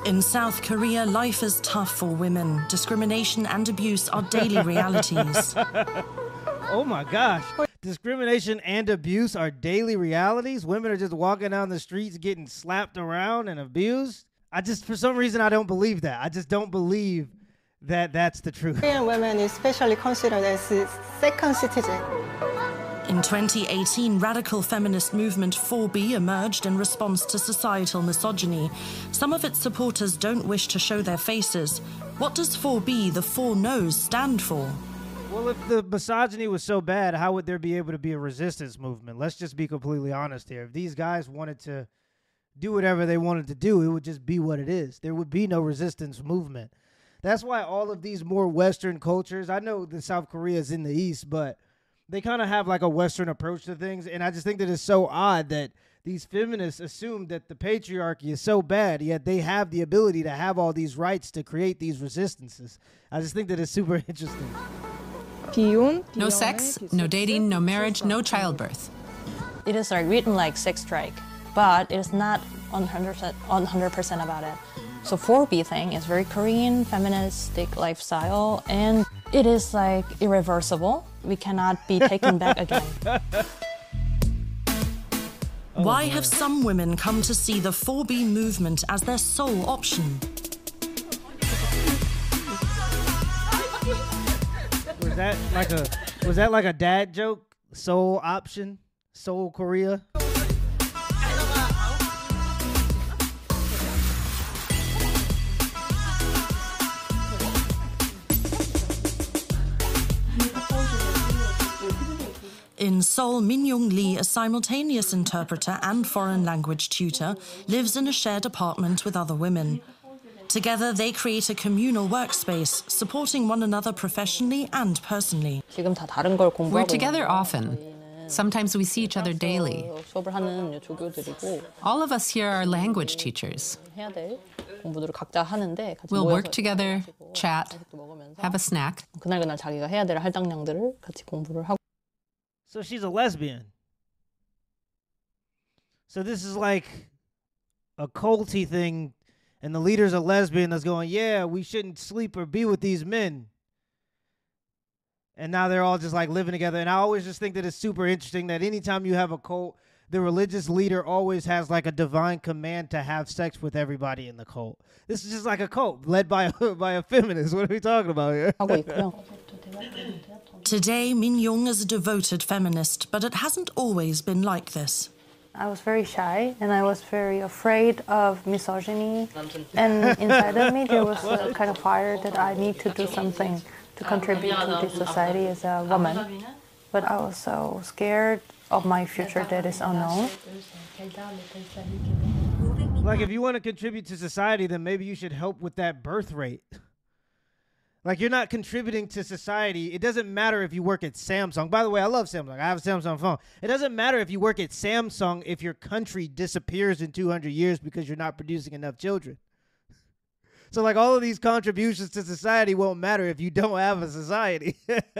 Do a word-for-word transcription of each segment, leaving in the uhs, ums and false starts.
In South Korea, life is tough for women. Discrimination and abuse are daily realities. Oh my gosh. Discrimination and abuse are daily realities? Women are just walking down the streets getting slapped around and abused? I just, for some reason, I don't believe that. I just don't believe that that's the truth. Korean women is especially considered as second citizen. In twenty eighteen, radical feminist movement four B emerged in response to societal misogyny. Some of its supporters don't wish to show their faces. What does four B, the four no's, stand for? Well, if the misogyny was so bad, how would there be able to be a resistance movement? Let's just be completely honest here. If these guys wanted to do whatever they wanted to do, it would just be what it is. There would be no resistance movement. That's why all of these more Western cultures, I know that South Korea is in the East, but they kind of have like a Western approach to things. And I just think that it's so odd that these feminists assume that the patriarchy is so bad, yet they have the ability to have all these rights to create these resistances. I just think that it's super interesting. No sex, no dating, no marriage, no childbirth. It is like written like sex strike, but it is not one hundred percent about it. So four B thing is very Korean, feministic lifestyle, and it is like irreversible. We cannot be taken back again. Why have some women come to see the four B movement as their sole option? Was that like a was that like a dad joke? Sole option? Seoul, Korea? In Seoul, Min Young Lee, a simultaneous interpreter and foreign language tutor, lives in a shared apartment with other women. Together, they create a communal workspace, supporting one another professionally and personally. We're together often. Sometimes we see each other daily. All of us here are language teachers. We'll work together, chat, have a snack. So she's a lesbian. So this is like a culty thing, and the leader's a lesbian that's going, yeah, we shouldn't sleep or be with these men. And now they're all just like living together. And I always just think that it's super interesting that anytime you have a cult, the religious leader always has like a divine command to have sex with everybody in the cult. This is just like a cult led by a, by a feminist. What are we talking about here? Today, Min Young is a devoted feminist, but it hasn't always been like this. I was very shy, and I was very afraid of misogyny. And inside of me, there was a kind of fire that I need to do something to contribute to this society as a woman. But I was so scared of my future that is unknown. Like, if you want to contribute to society, then maybe you should help with that birth rate. Like, you're not contributing to society. It doesn't matter if you work at Samsung. By the way, I love Samsung. I have a Samsung phone. It doesn't matter if you work at Samsung if your country disappears in two hundred years because you're not producing enough children. So, like, all of these contributions to society won't matter if you don't have a society.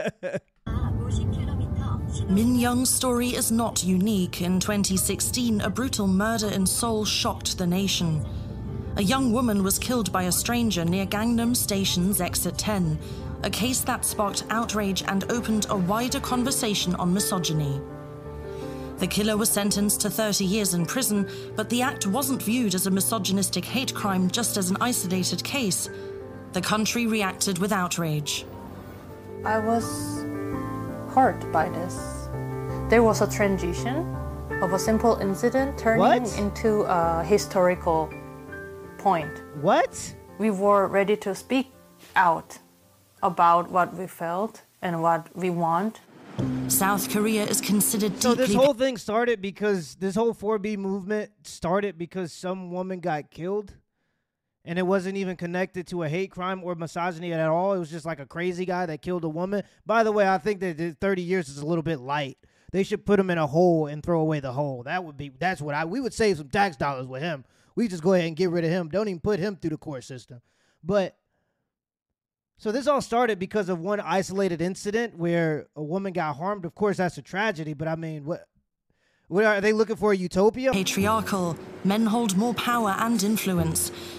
Min Young's story is not unique. In twenty sixteen, a brutal murder in Seoul shocked the nation. A young woman was killed by a stranger near Gangnam Station's Exit ten, a case that sparked outrage and opened a wider conversation on misogyny. The killer was sentenced to thirty years in prison, but the act wasn't viewed as a misogynistic hate crime, just as an isolated case. The country reacted with outrage. I was hurt by this. There was a transition of a simple incident turning What? into a historical point. What? We were ready to speak out about what we felt and what we want. South Korea is considered So deeply... this whole thing started because, this whole four B movement started because some woman got killed? And it wasn't even connected to a hate crime or misogyny at all? It was just like a crazy guy that killed a woman? By the way, I think that thirty years is a little bit light. They should put him in a hole and throw away the hole. That would be, that's what I, we would save some tax dollars with him. We just go ahead and get rid of him. Don't even put him through the court system. But, so this all started because of one isolated incident where a woman got harmed. Of course, that's a tragedy, but I mean, what, what are they looking for, a utopia? Patriarchal. Men hold more power and influence.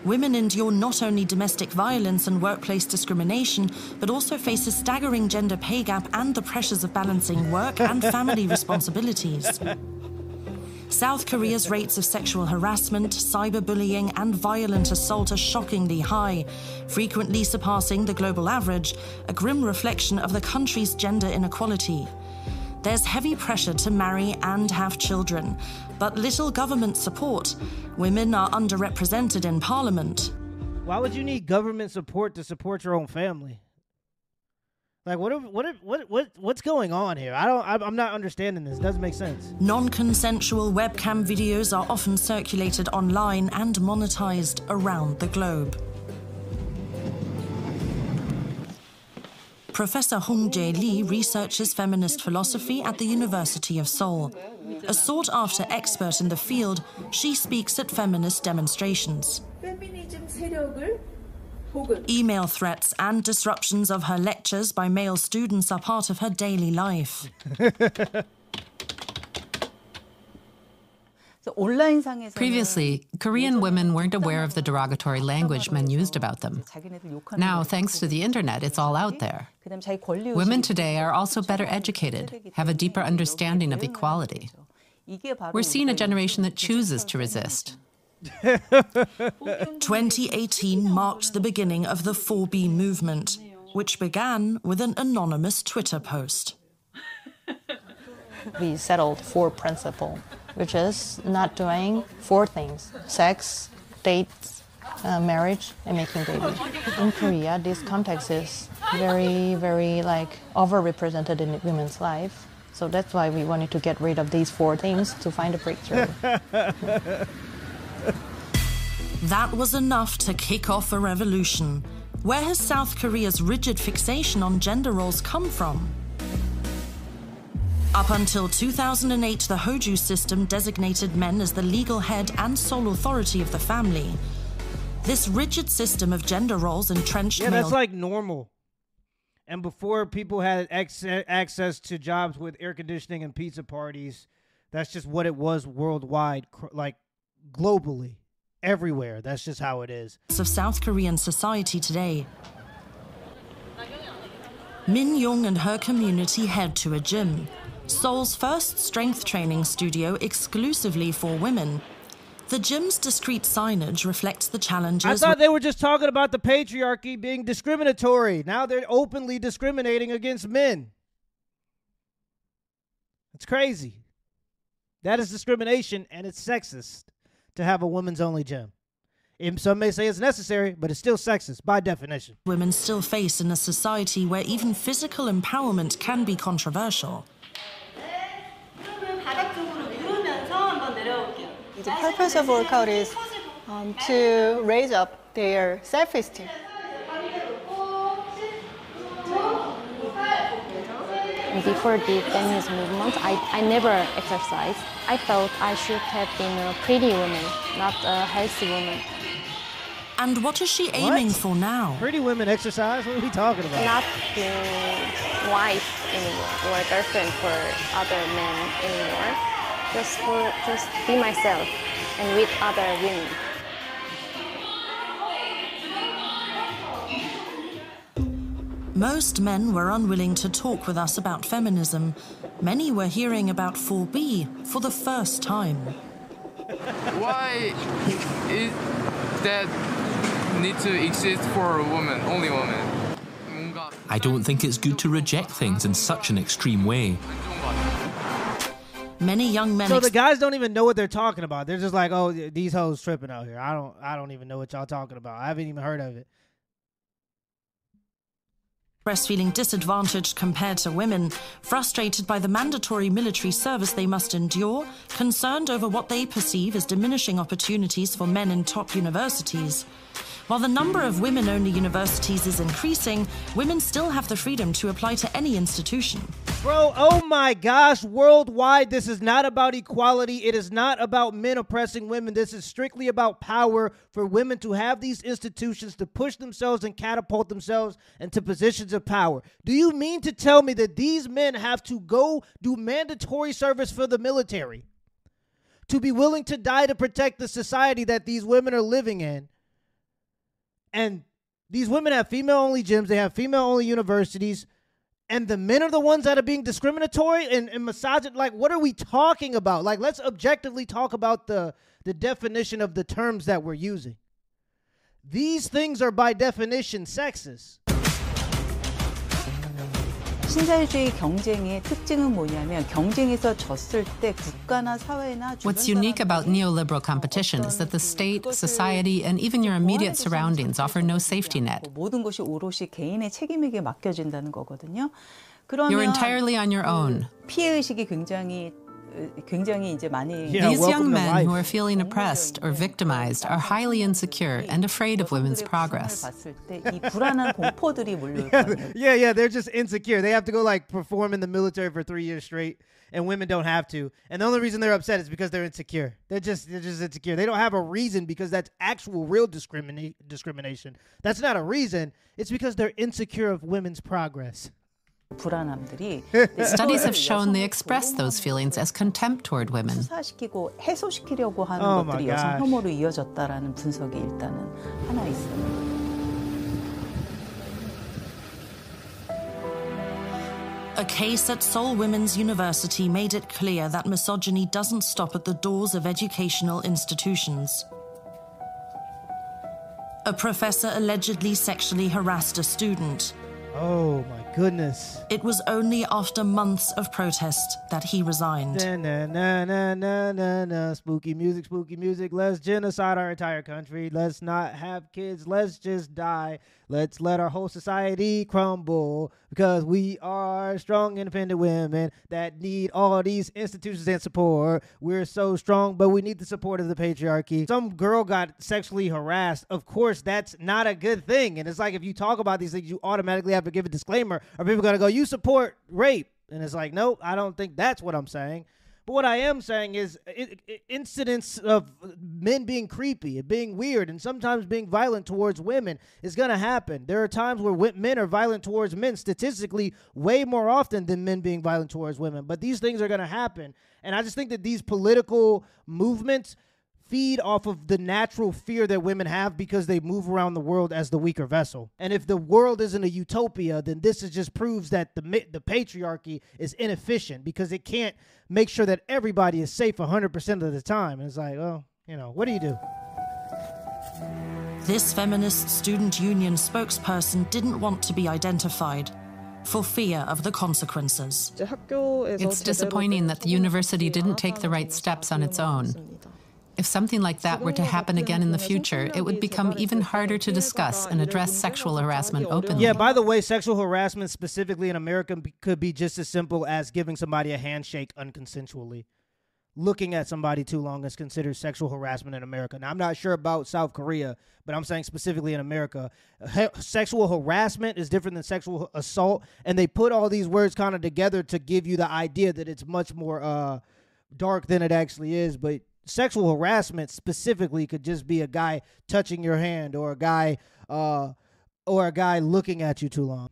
women endure not only domestic violence and workplace discrimination, but also face a staggering gender pay gap and the pressures of balancing work and family responsibilities. South Korea's rates of sexual harassment, cyberbullying, and violent assault are shockingly high, frequently surpassing the global average, a grim reflection of the country's gender inequality. There's heavy pressure to marry and have children, but little government support. Women are underrepresented in parliament. Why would you need government support to support your own family? Like, what, what, what, what, what's going on here? I don't, I'm not understanding this. It doesn't make sense. Non-consensual webcam videos are often circulated online and monetized around the globe. Professor Hong Jae Lee researches feminist philosophy at the University of Seoul. A sought-after expert in the field, she speaks at feminist demonstrations. Email threats and disruptions of her lectures by male students are part of her daily life. Previously, Korean women weren't aware of the derogatory language men used about them. Now, thanks to the internet, it's all out there. Women today are also better educated, have a deeper understanding of equality. We're seeing a generation that chooses to resist. twenty eighteen marked the beginning of the four B movement, which began with an anonymous Twitter post. We settled four principles, which is not doing four things: sex, dates, uh, marriage, and making babies. In Korea, this context is very, very like overrepresented in women's life. So that's why we wanted to get rid of these four things to find a breakthrough. That was enough to kick off a revolution. Where has South Korea's rigid fixation on gender roles come from? Up until two thousand eight, the Hoju system designated men as the legal head and sole authority of the family. This rigid system of gender roles entrenched yeah, male... that's like normal. And before people had ex- access to jobs with air conditioning and pizza parties, that's just what it was worldwide, like globally. Everywhere. That's just how it is. Of South Korean society today. Min Young and her community head to a gym, Seoul's first strength training studio exclusively for women. The gym's discreet signage reflects the challenges. I thought they were just talking about the patriarchy being discriminatory. Now they're openly discriminating against men. It's crazy. That is discrimination, and it's sexist to have a women's only gym. Some may say it's necessary, but it's still sexist by definition. Women still face in a society where even physical empowerment can be controversial. The purpose of workout is um, to raise up their self-esteem. Before the feminism movement, I, I never exercised. I thought I should have been a pretty woman, not a healthy woman. And what is she aiming what? for now? Pretty women exercise? What are we talking about? Not being wife anymore or girlfriend for other men anymore. Just for just be myself and with other women. Most men were unwilling to talk with us about feminism. Many were hearing about four B for the first time. Why is that need to exist for a woman, only woman? I don't think it's good to reject things in such an extreme way. Many young men. So the guys don't even know what they're talking about. They're just like, "Oh, these hoes tripping out here. I don't, I don't even know what y'all talking about. I haven't even heard of it." Feeling disadvantaged compared to women, frustrated by the mandatory military service they must endure, concerned over what they perceive as diminishing opportunities for men in top universities. While the number of women-only universities is increasing, women still have the freedom to apply to any institution. Bro, oh my gosh, worldwide, this is not about equality. It is not about men oppressing women. This is strictly about power for women to have these institutions to push themselves and catapult themselves into positions of power. Do you mean to tell me that these men have to go do mandatory service for the military? To be willing to die to protect the society that these women are living in? And these women have female-only gyms. They have female-only universities. And the men are the ones that are being discriminatory and, and misogynist. Like, what are we talking about? Like, let's objectively talk about the, the definition of the terms that we're using. These things are by definition sexist. 신자유주의 경쟁의 특징은 뭐냐면 경쟁에서 졌을 때 국가나 사회나 What's unique about neoliberal competition is that the state, society, and even your immediate surroundings offer no safety net. 모든 것이 오롯이 개인의 책임에게 맡겨진다는 거거든요. You're entirely on your own. 피해 의식이 굉장히 굉장히 이제 많이 Yeah, These young men life. who are feeling oppressed or victimized are highly insecure and afraid of women's progress. 봤을 때 이 불안한 공포들이 몰려올 거 아니에요. Yeah, yeah, they're just insecure. They have to go like perform in the military for three years straight, and women don't have to. And the only reason they're upset is because they're insecure. They're just they're just insecure. They don't have a reason because that's actual real discrimina- discrimination. That's not a reason. It's because they're insecure of women's progress. 불안함들이 Studies have shown they express those feelings as contempt toward women. 수사시키고 해소시키려고 하는 Oh 것들이 my 여성 gosh. 혐오로 이어졌다라는 분석이 일단은 하나 있습니다. A case at Seoul Women's University made it clear that misogyny doesn't stop at the doors of educational institutions. A professor allegedly sexually harassed a student. Oh my goodness. It was only after months of protest that he resigned. Na, na, na, na, na, na, na. Spooky music, spooky music. Let's genocide our entire country. Let's not have kids. Let's just die. Let's let our whole society crumble because we are strong, independent women that need all these institutions and support. We're so strong, but we need the support of the patriarchy. Some girl got sexually harassed. Of course, that's not a good thing. And it's like if you talk about these things, you automatically have to give a disclaimer, or people are going to go, you support rape. And it's like, nope, I don't think that's what I'm saying. But what I am saying is it, it, incidents of men being creepy and being weird and sometimes being violent towards women is going to happen. There are times where w- men are violent towards men statistically way more often than men being violent towards women. But these things are going to happen. And I just think that these political movements feed off of the natural fear that women have because they move around the world as the weaker vessel. And if the world isn't a utopia, then this is just proves that the the patriarchy is inefficient because it can't make sure that everybody is safe one hundred percent of the time. And it's like, oh, you know, what do you do? This feminist student union spokesperson didn't want to be identified for fear of the consequences. It's disappointing that the university didn't take the right steps on its own. If something like that were to happen again in the future, it would become even harder to discuss and address sexual harassment openly. Yeah, by the way, sexual harassment specifically in America b- could be just as simple as giving somebody a handshake unconsensually. Looking at somebody too long is considered sexual harassment in America. Now, I'm not sure about South Korea, but I'm saying specifically in America, he- sexual harassment is different than sexual assault, and they put all these words kind of together to give you the idea that it's much more uh, dark than it actually is, but sexual harassment specifically could just be a guy touching your hand or a guy uh, or a guy looking at you too long.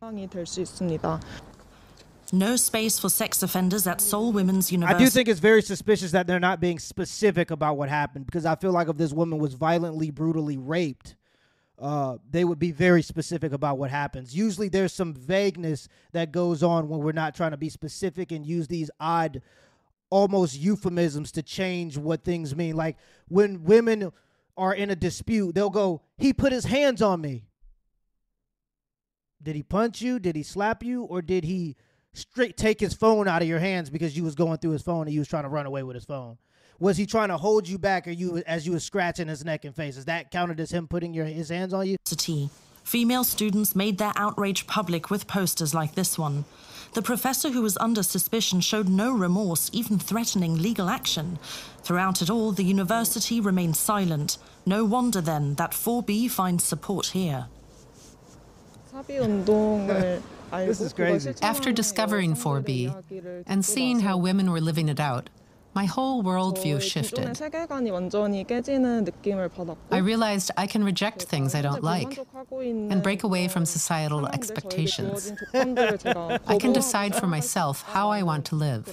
No space for sex offenders at Seoul Women's University. I do think it's very suspicious that they're not being specific about what happened because I feel like if this woman was violently, brutally raped, uh, they would be very specific about what happens. Usually there's some vagueness that goes on when we're not trying to be specific and use these odd almost euphemisms to change what things mean. Like when women are in a dispute, they'll go, he put his hands on me. Did he punch you? Did he slap you? Or did he straight take his phone out of your hands because you was going through his phone and you was trying to run away with his phone? Was he trying to hold you back or you as you was scratching his neck and face? Is that counted as him putting your his hands on you? Female students made their outrage public with posters like this one. The professor who was under suspicion showed no remorse, even threatening legal action. Throughout it all, the university remained silent. No wonder then that four B finds support here. This is crazy. After discovering four B and seeing how women were living it out, my whole worldview shifted. I realized I can reject things I don't like and break away from societal expectations. I can decide for myself how I want to live.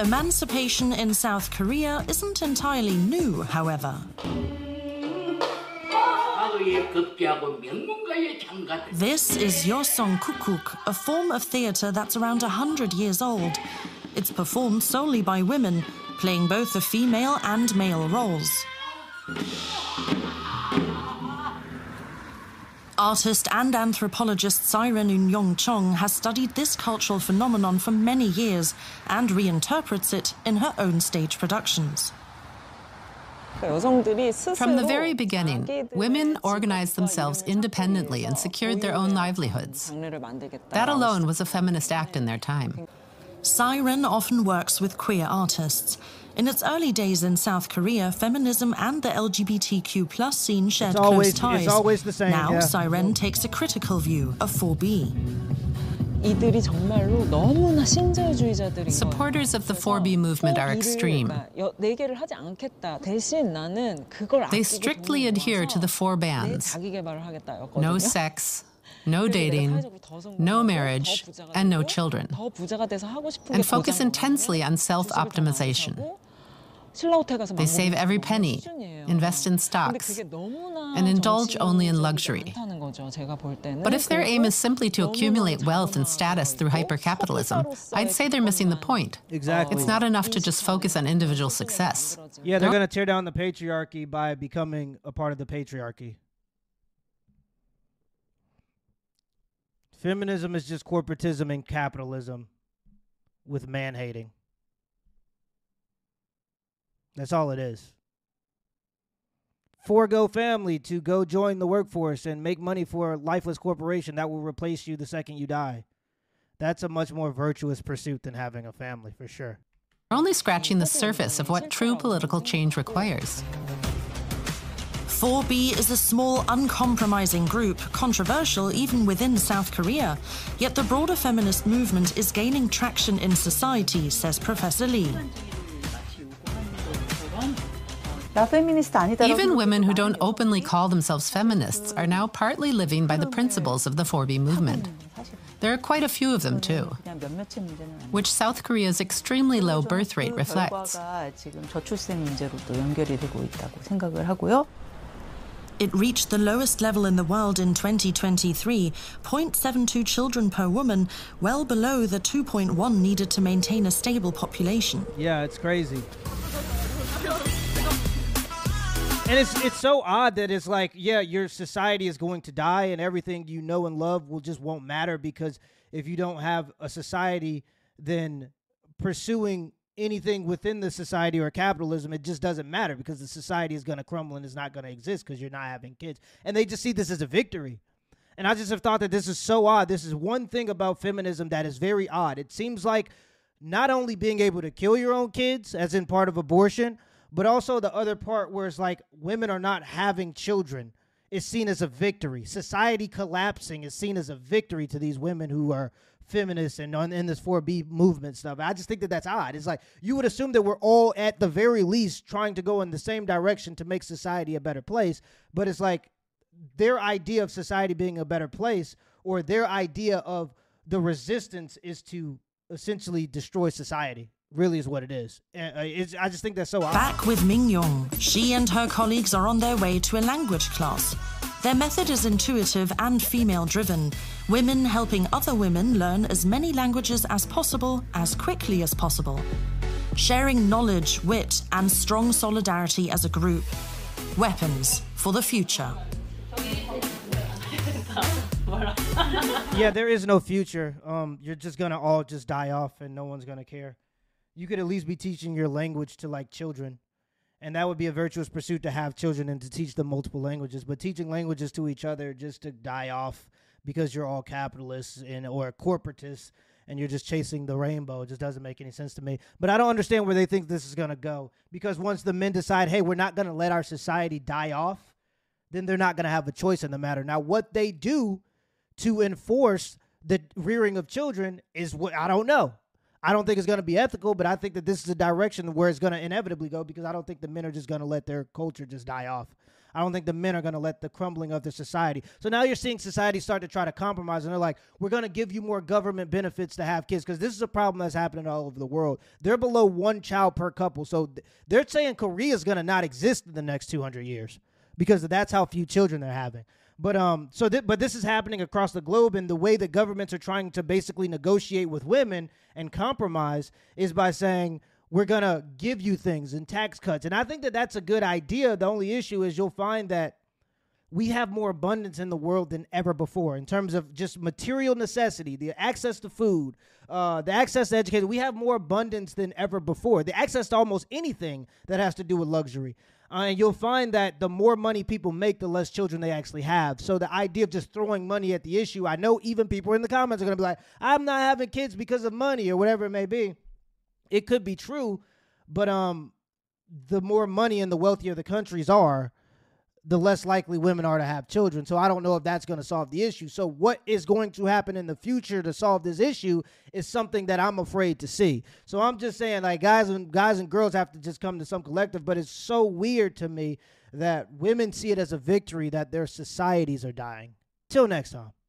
Emancipation in South Korea isn't entirely new, however. This is Yosong Kukuk, a form of theatre that's around one hundred years old. It's performed solely by women, playing both the female and male roles. Artist and anthropologist Siren Eun-yong Chong has studied this cultural phenomenon for many years and reinterprets it in her own stage productions. From the very beginning, women organized themselves independently and secured their own livelihoods. That alone was a feminist act in their time. Siren often works with queer artists. In its early days in South Korea, feminism and the L G B T Q plus scene shared it's always, close ties. It's always the same. Now, yeah. Siren takes a critical view of four B. Supporters of the four B movement are extreme. They strictly adhere to the four bans: no sex, no dating, no marriage, and no children, and focus intensely on self-optimization. They save every penny, invest in stocks, and indulge only in luxury. But if their aim is simply to accumulate wealth and status through hypercapitalism, I'd say they're missing the point. Exactly. It's not enough to just focus on individual success. Yeah, they're going to tear down the patriarchy by becoming a part of the patriarchy. Feminism is just corporatism and capitalism with man-hating. That's all it is. Forgo family to go join the workforce and make money for a lifeless corporation that will replace you the second you die. That's a much more virtuous pursuit than having a family, for sure. We're only scratching the surface of what true political change requires. four B is a small, uncompromising group, controversial even within South Korea. Yet the broader feminist movement is gaining traction in society, says Professor Lee. Even women who don't openly call themselves feminists are now partly living by the principles of the four B movement. There are quite a few of them, too, which South Korea's extremely low birth rate reflects. It reached the lowest level in the world in twenty twenty-three, zero point seven two children per woman, well below the two point one needed to maintain a stable population. Yeah, it's crazy. And it's it's so odd that it's like, yeah, your society is going to die and everything you know and love will just won't matter, because if you don't have a society, then pursuing anything within the society or capitalism, it just doesn't matter, because the society is going to crumble and is not going to exist because you're not having kids. And they just see this as a victory. And I just have thought that this is so odd. This is one thing about feminism that is very odd. It seems like not only being able to kill your own kids, as in part of abortion, but also the other part where it's like women are not having children is seen as a victory. Society collapsing is seen as a victory to these women who are feminists and on in this four B movement stuff. I just think that that's odd. It's like you would assume that we're all at the very least trying to go in the same direction to make society a better place. But it's like their idea of society being a better place, or their idea of the resistance, is to essentially destroy society. Really is what it is. Uh, it's, I just think that's so odd. Back with Ming-yong. She and her colleagues are on their way to a language class. Their method is intuitive and female-driven. Women helping other women learn as many languages as possible, as quickly as possible. Sharing knowledge, wit, and strong solidarity as a group. Weapons for the future. Yeah, there is no future. Um, you're just going to all just die off and no one's going to care. You could at least be teaching your language to, like, children. And that would be a virtuous pursuit, to have children and to teach them multiple languages. But teaching languages to each other just to die off because you're all capitalists and or corporatists and you're just chasing the rainbow just doesn't make any sense to me. But I don't understand where they think this is going to go. Because once the men decide, hey, we're not going to let our society die off, then they're not going to have a choice in the matter. Now, what they do to enforce the rearing of children is what I don't know. I don't think it's going to be ethical, but I think that this is a direction where it's going to inevitably go, because I don't think the men are just going to let their culture just die off. I don't think the men are going to let the crumbling of the society. So now you're seeing society start to try to compromise, and they're like, we're going to give you more government benefits to have kids, because this is a problem that's happening all over the world. They're below one child per couple. So th- they're saying Korea is going to not exist in the next two hundred years because that's how few children they're having. But um, so th- but this is happening across the globe, and the way that governments are trying to basically negotiate with women and compromise is by saying, we're going to give you things and tax cuts. And I think that that's a good idea. The only issue is you'll find that we have more abundance in the world than ever before in terms of just material necessity, the access to food, uh, the access to education. We have more abundance than ever before. The access to almost anything that has to do with luxury. Uh, and you'll find that the more money people make, the less children they actually have. So the idea of just throwing money at the issue, I know even people in the comments are going to be like, I'm not having kids because of money or whatever it may be. It could be true, but um, the more money and the wealthier the countries are, the less likely women are to have children. So I don't know if that's going to solve the issue. So what is going to happen in the future to solve this issue is something that I'm afraid to see. So I'm just saying, like, guys and guys and girls have to just come to some collective, but it's so weird to me that women see it as a victory that their societies are dying. Till next time.